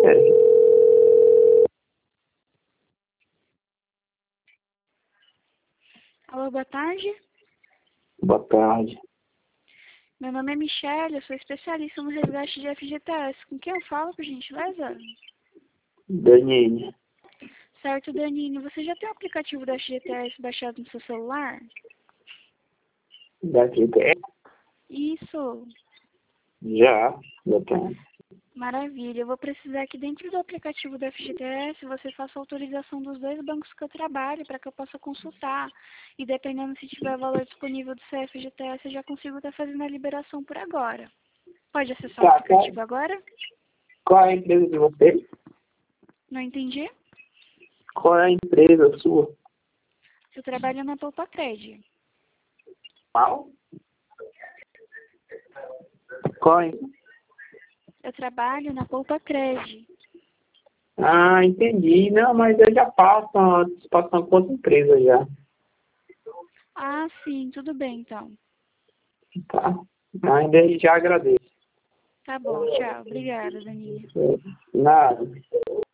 Alô, boa tarde. Boa tarde. Meu nome é Michelle, eu sou especialista no resgate de FGTS. Com quem eu falo, por gentileza? Danine. Certo, Danine. Você já tem o aplicativo da FGTS baixado no seu celular? Daqui tem? Isso. Já tenho. Maravilha. Eu vou precisar que dentro do aplicativo da FGTS você faça a autorização dos 2 bancos que eu trabalho para que eu possa consultar. E dependendo se tiver valor disponível do seu FGTS, eu já consigo estar fazendo a liberação por agora. Pode acessar o Tá. aplicativo agora? Qual é a empresa de você? Não entendi? Qual é a empresa sua? Eu trabalho na Poupacred. Qual? Qual é? Eu trabalho na Poupacred. Ah, entendi. Não, mas eu já passo a participação com outra empresa já. Ah, sim, tudo bem então. Tá? Ainda já agradeço. Tá bom, tchau. Obrigada, Danilo. Nada.